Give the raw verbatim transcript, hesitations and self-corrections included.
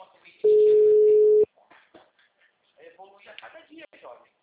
monta um item de evoluir a cada dia, jovem.